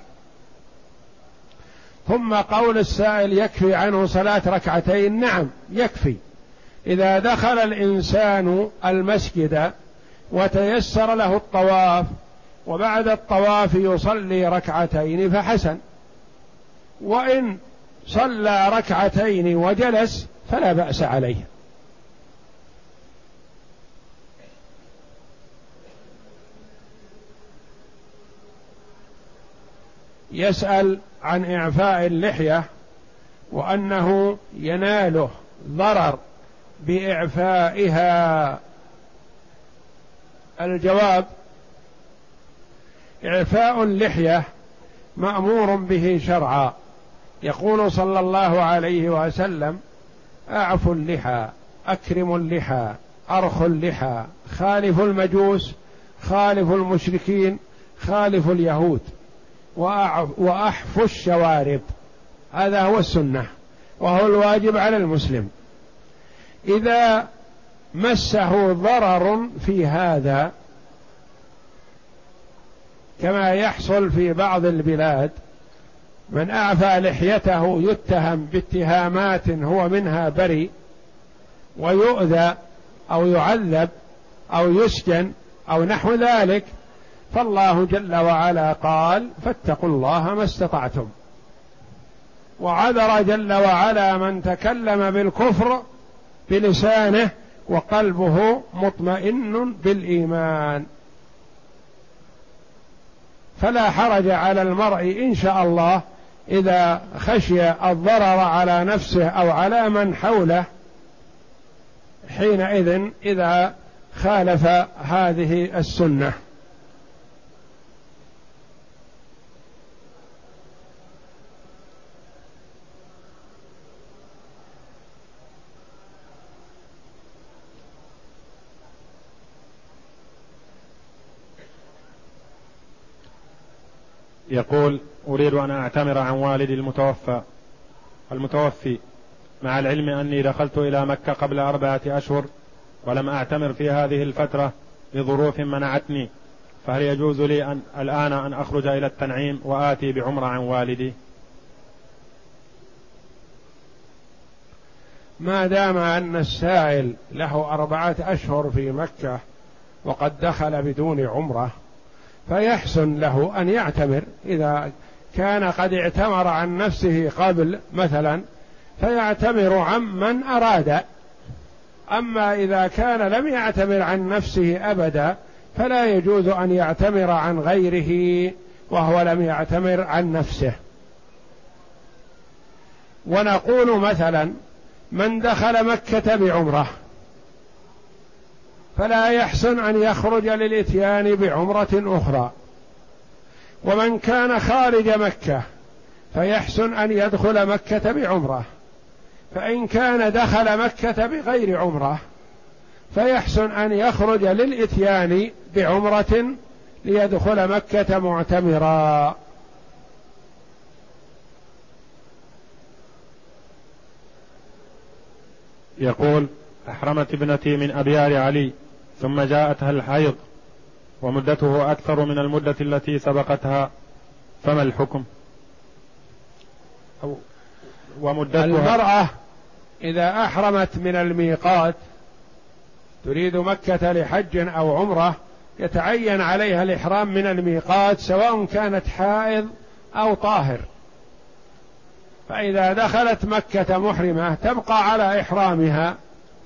ثم قول السائل: يكفي عنه صلاة ركعتين؟ نعم يكفي، إذا دخل الإنسان المسجد وتيسر له الطواف وبعد الطواف يصلي ركعتين فحسن، وإن صلى ركعتين وجلس فلا بأس عليه. يسأل عن إعفاء اللحية وأنه يناله ضرر بإعفائها. الجواب: إعفاء اللحية مأمور به شرعا، يقول صلى الله عليه وسلم: أعفوا اللحى، أكرموا اللحى، أرخوا اللحى، خالفوا المجوس، خالفوا المشركين، خالفوا اليهود، وأحفوا الشوارب. هذا هو السنة وهو الواجب على المسلم. إذا مسه ضرر في هذا كما يحصل في بعض البلاد، من أعفى لحيته يتهم باتهامات هو منها بريء ويؤذى أو يعذب أو يسجن أو نحو ذلك، فالله جل وعلا قال: فاتقوا الله ما استطعتم. وعذر جل وعلا من تكلم بالكفر بلسانه وقلبه مطمئن بالإيمان. فلا حرج على المرء إن شاء الله إذا خشي الضرر على نفسه أو على من حوله، حينئذ إذا خالف هذه السنة. يقول: أريد أن أعتمر عن والدي المتوفي، مع العلم أني دخلت إلى مكة قبل 4 أشهر ولم أعتمر في هذه الفترة لظروف منعتني، فهل يجوز لي الآن أن أخرج إلى التنعيم وآتي بعمرة عن والدي؟ ما دام أن السائل له 4 أشهر في مكة وقد دخل بدون عمرة فيحسن له أن يعتمر، إذا كان قد اعتمر عن نفسه قبل مثلا فيعتمر عمن أراد. أما إذا كان لم يعتمر عن نفسه أبدا فلا يجوز أن يعتمر عن غيره وهو لم يعتمر عن نفسه. ونقول مثلا من دخل مكة بعمرة فلا يحسن أن يخرج للإتيان بعمرة أخرى، ومن كان خارج مكة فيحسن أن يدخل مكة بعمرة، فإن كان دخل مكة بغير عمرة فيحسن أن يخرج للإتيان بعمرة ليدخل مكة معتمرا. يقول: أحرمت ابنتي من أبيار علي ثم جاءتها الحيض ومدته أكثر من المدة التي سبقتها، فما الحكم؟ المرأة إذا أحرمت من الميقات تريد مكة لحج أو عمرة يتعين عليها الإحرام من الميقات سواء كانت حائض أو طاهر، فإذا دخلت مكة محرمة تبقى على إحرامها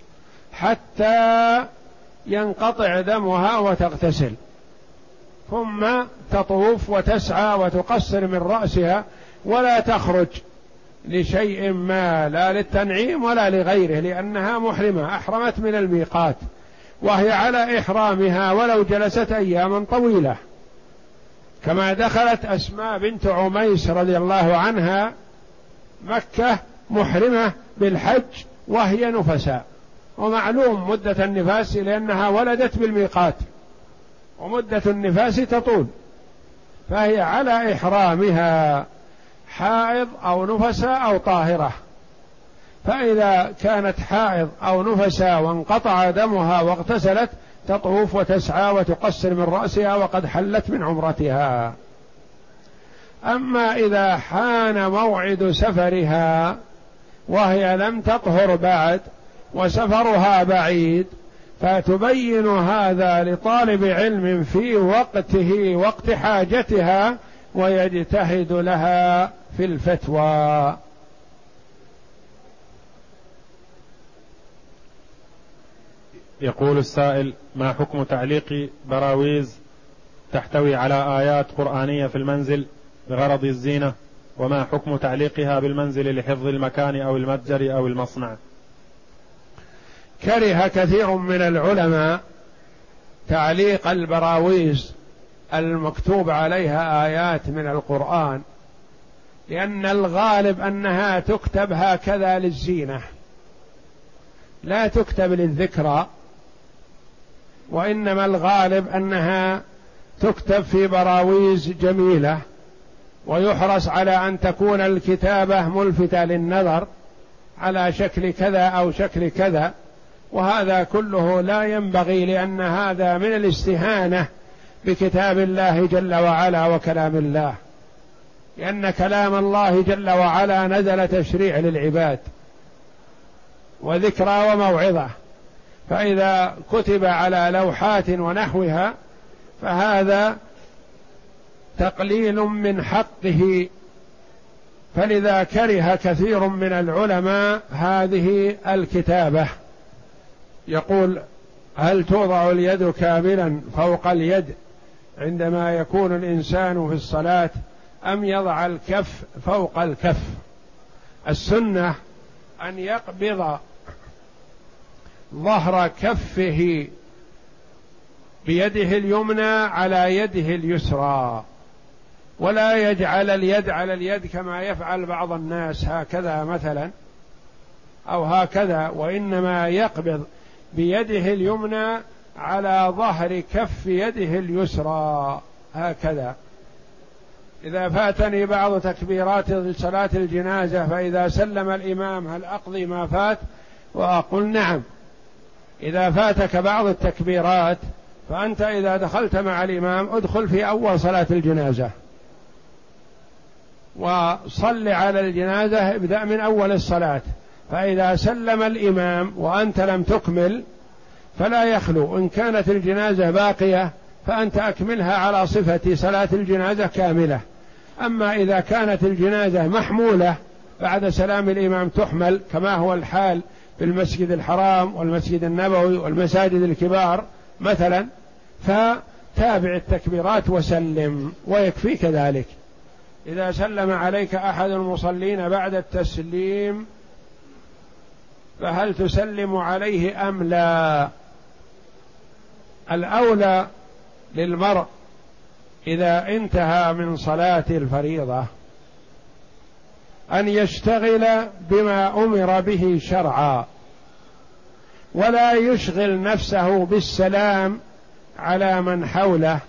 حتى ينقطع دمها وتغتسل، ثم تطوف وتسعى وتقصر من رأسها ولا تخرج لشيء ما، لا للتنعيم ولا لغيره، لأنها محرمة أحرمت من الميقات وهي على إحرامها ولو جلست أياما طويلة، كما دخلت أسماء بنت عميس رضي الله عنها مكة محرمة بالحج وهي نفساء، ومعلوم مدة النفاس لأنها ولدت بالميقات ومدة النفاس تطول، فهي على إحرامها حائض أو نفساء أو طاهرة. فإذا كانت حائض أو نفساء وانقطع دمها واغتسلت تطوف وتسعى وتقصر من رأسها وقد حلت من عمرتها. أما إذا حان موعد سفرها وهي لم تطهر بعد وسفرها بعيد فتبين هذا لطالب علم في وقته وقت حاجتها ويجتهد لها في الفتوى. يقول السائل: ما حكم تعليق براويز تحتوي على آيات قرآنية في المنزل بغرض الزينة، وما حكم تعليقها بالمنزل لحفظ المكان أو المتجر أو المصنع؟ كره كثير من العلماء تعليق البراويز المكتوب عليها آيات من القرآن، لأن الغالب أنها تكتب هكذا للزينة لا تكتب للذكرى، وإنما الغالب أنها تكتب في براويز جميلة ويحرص على أن تكون الكتابة ملفتة للنظر على شكل كذا أو شكل كذا، وهذا كله لا ينبغي، لأن هذا من الاستهانة بكتاب الله جل وعلا وكلام الله، لأن كلام الله جل وعلا نزل تشريع للعباد وذكرى وموعظة، فإذا كتب على لوحات ونحوها فهذا تقليل من حقه، فلذا كره كثير من العلماء هذه الكتابة. يقول: هل توضع اليد كاملا فوق اليد عندما يكون الإنسان في الصلاة أم يضع الكف فوق الكف؟ السنة أن يقبض ظهر كفه بيده اليمنى على يده اليسرى، ولا يجعل اليد على اليد كما يفعل بعض الناس هكذا مثلا أو هكذا، وإنما يقبض بيده اليمنى على ظهر كف يده اليسرى هكذا. إذا فاتني بعض تكبيرات صلاة الجنازة فإذا سلم الإمام هل أقضي ما فات؟ وأقول نعم. إذا فاتك بعض التكبيرات فأنت إذا دخلت مع الإمام ادخل في أول صلاة الجنازة وصل على الجنازة، ابدأ من أول الصلاة، فإذا سلم الإمام وأنت لم تكمل فلا يخلو، إن كانت الجنازة باقية فأنت أكملها على صفة صلاة الجنازة كاملة. أما إذا كانت الجنازة محمولة بعد سلام الإمام تحمل كما هو الحال في المسجد الحرام والمسجد النبوي والمساجد الكبار مثلا، فتابع التكبيرات وسلم ويكفيك ذلك. إذا سلم عليك أحد المصلين بعد التسليم فهل تسلم عليه أم لا؟ الأولى للمرء إذا انتهى من صلاة الفريضة أن يشتغل بما أمر به شرعا، ولا يشغل نفسه بالسلام على من حوله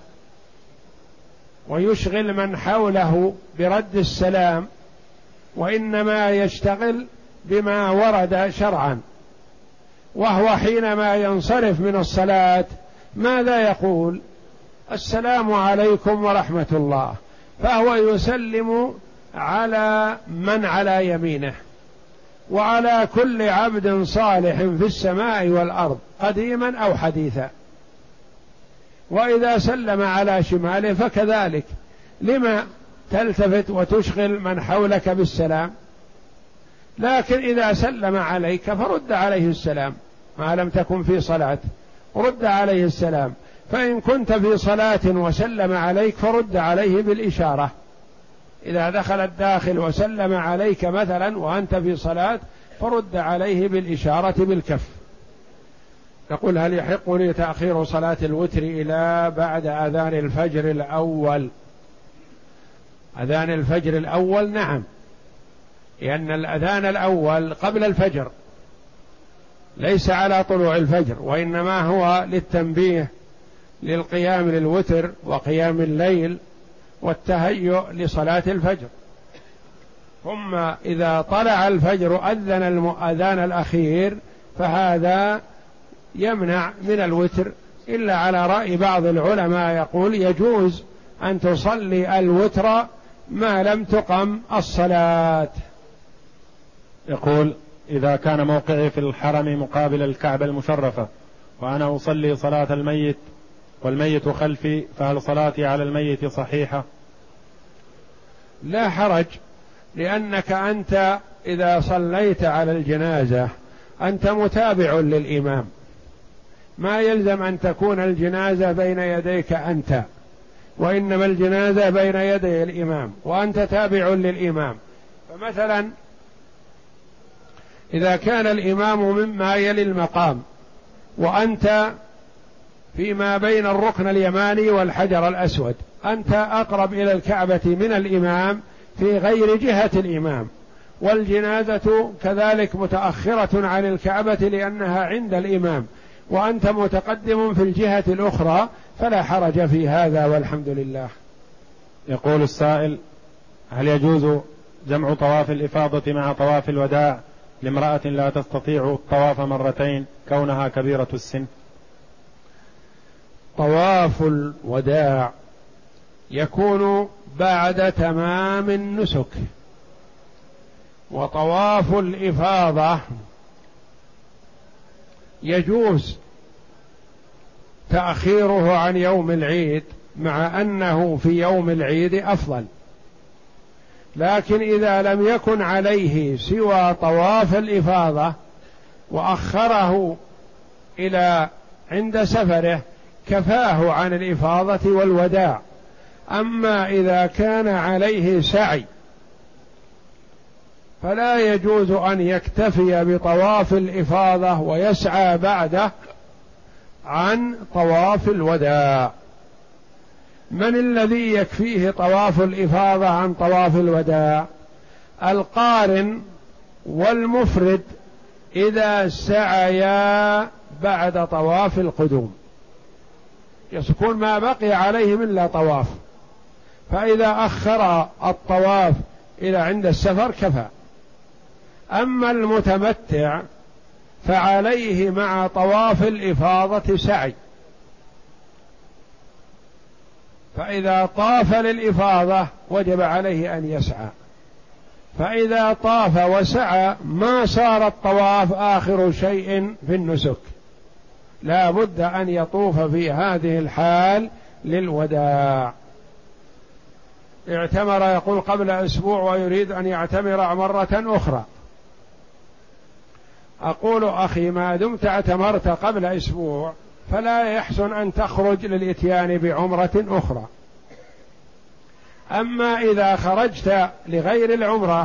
ويشغل من حوله برد السلام، وإنما يشتغل بما ورد شرعا. وهو حينما ينصرف من الصلاة ماذا يقول؟ السلام عليكم ورحمة الله، فهو يسلم على من على يمينه وعلى كل عبد صالح في السماء والأرض قديما أو حديثا. وإذا سلم على شماله فكذلك، لما تلتفت وتشغل من حولك بالسلام؟ لكن إذا سلم عليك فرد عليه السلام، ما لم تكن في صلاة رد عليه السلام، فإن كنت في صلاة وسلم عليك فرد عليه بالإشارة. إذا دخل الداخل وسلم عليك مثلا وأنت في صلاة فرد عليه بالإشارة بالكف. يقول: هل يحق لي تأخير صلاة الوتر إلى بعد أذان الفجر الأول؟ أذان الفجر الأول نعم، لأن الأذان الأول قبل الفجر ليس على طلوع الفجر، وإنما هو للتنبيه للقيام للوتر وقيام الليل والتهيؤ لصلاة الفجر. ثم إذا طلع الفجر أذن المؤذن الأخير، فهذا يمنع من الوتر، إلا على رأي بعض العلماء يقول يجوز أن تصلي الوتر ما لم تقم الصلاة. يقول: إذا كان موقعي في الحرم مقابل الكعبة المشرفة وأنا أصلي صلاة الميت والميت خلفي، فهل صلاتي على الميت صحيحة؟ لا حرج، لأنك أنت إذا صليت على الجنازة أنت متابع للإمام، ما يلزم أن تكون الجنازة بين يديك أنت، وإنما الجنازة بين يدي الإمام وأنت تابع للإمام. فمثلا إذا كان الإمام مما يلي المقام وأنت فيما بين الركن اليماني والحجر الأسود، أنت أقرب إلى الكعبة من الإمام في غير جهة الإمام، والجنازة كذلك متأخرة عن الكعبة لأنها عند الإمام، وأنت متقدم في الجهة الأخرى، فلا حرج في هذا والحمد لله. يقول السائل: هل يجوز جمع طواف الإفاضة مع طواف الوداع لامرأة لا تستطيع الطواف مرتين كونها كبيرة السن؟ طواف الوداع يكون بعد تمام النسك، وطواف الإفاضة يجوز تأخيره عن يوم العيد، مع أنه في يوم العيد أفضل، لكن إذا لم يكن عليه سوى طواف الإفاضة وأخره إلى عند سفره كفاه عن الإفاضة والوداع. أما إذا كان عليه سعي فلا يجوز أن يكتفي بطواف الإفاضة ويسعى بعده عن طواف الوداع. من الذي يكفيه طواف الإفاضة عن طواف الوداع؟ القارن والمفرد إذا سعيا بعد طواف القدوم، يكون ما بقي عليهم إلا طواف، فإذا أخر الطواف إلى عند السفر كفى. أما المتمتع فعليه مع طواف الإفاضة سعي، فإذا طاف للإفاضة وجب عليه أن يسعى، فإذا طاف وسعى ما صار الطواف آخر شيء في النسك، لا بد أن يطوف في هذه الحال للوداع. اعتمر يقول قبل أسبوع ويريد أن يعتمر مرة أخرى، أقول أخي ما دمت اعتمرت قبل أسبوع فلا يحسن أن تخرج للإتيان بعمرة أخرى. أما إذا خرجت لغير العمرة،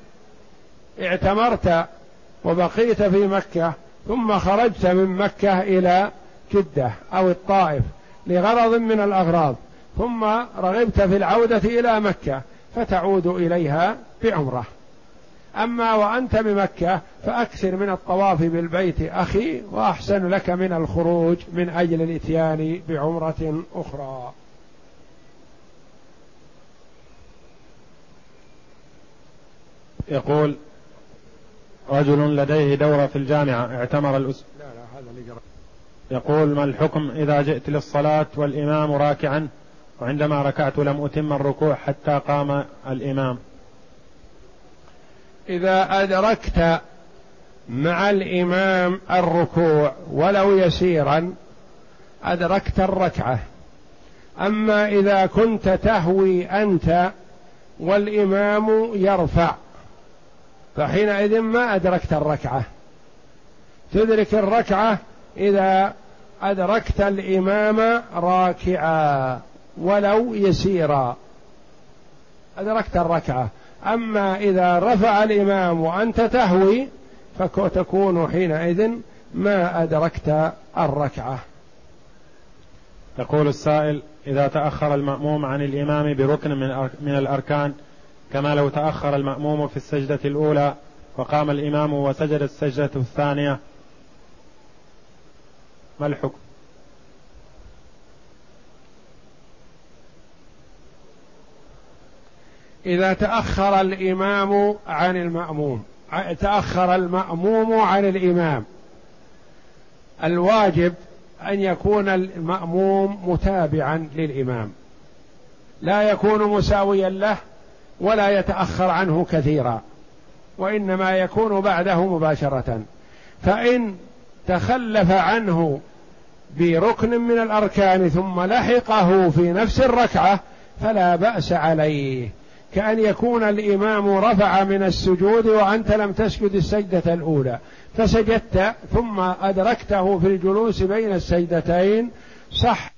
اعتمرت وبقيت في مكة ثم خرجت من مكة إلى جدة أو الطائف لغرض من الأغراض، ثم رغبت في العودة إلى مكة فتعود إليها بعمرة. أما وأنت بمكة فأكثر من الطواف بالبيت أخي، وأحسن لك من الخروج من أجل الإتيان بعمرة أخرى. يقول رجل لديه دورة في الجامعة اعتمر الأسبوع. يقول ما الحكم إذا جئت للصلاة والإمام راكعا وعندما ركعت لم أتم الركوع حتى قام الإمام؟ إذا أدركت مع الإمام الركوع ولو يسيرا أدركت الركعة. أما إذا كنت تهوي أنت والإمام يرفع فحينئذ ما أدركت الركعة. تدرك الركعة إذا أدركت الإمام راكعا ولو يسيرا، أدركت الركعة. أما إذا رفع الإمام وأنت تهوي فتكون حينئذ ما أدركت الركعة. يقول السائل إذا تأخر المأموم عن الإمام بركن من الأركان، كما لو تأخر المأموم في السجدة الأولى وقام الإمام وسجد السجدة الثانية، ما الحكم؟ إذا تأخر الإمام عن المأموم، تأخر المأموم عن الإمام، الواجب أن يكون المأموم متابعا للإمام، لا يكون مساويا له ولا يتأخر عنه كثيرا، وإنما يكون بعده مباشرة. فإن تخلف عنه بركن من الأركان ثم لحقه في نفس الركعة فلا بأس عليه، كأن يكون الإمام رفع من السجود وأنت لم تسجد السجدة الأولى فسجدت ثم أدركته في الجلوس بين السجدتين، صح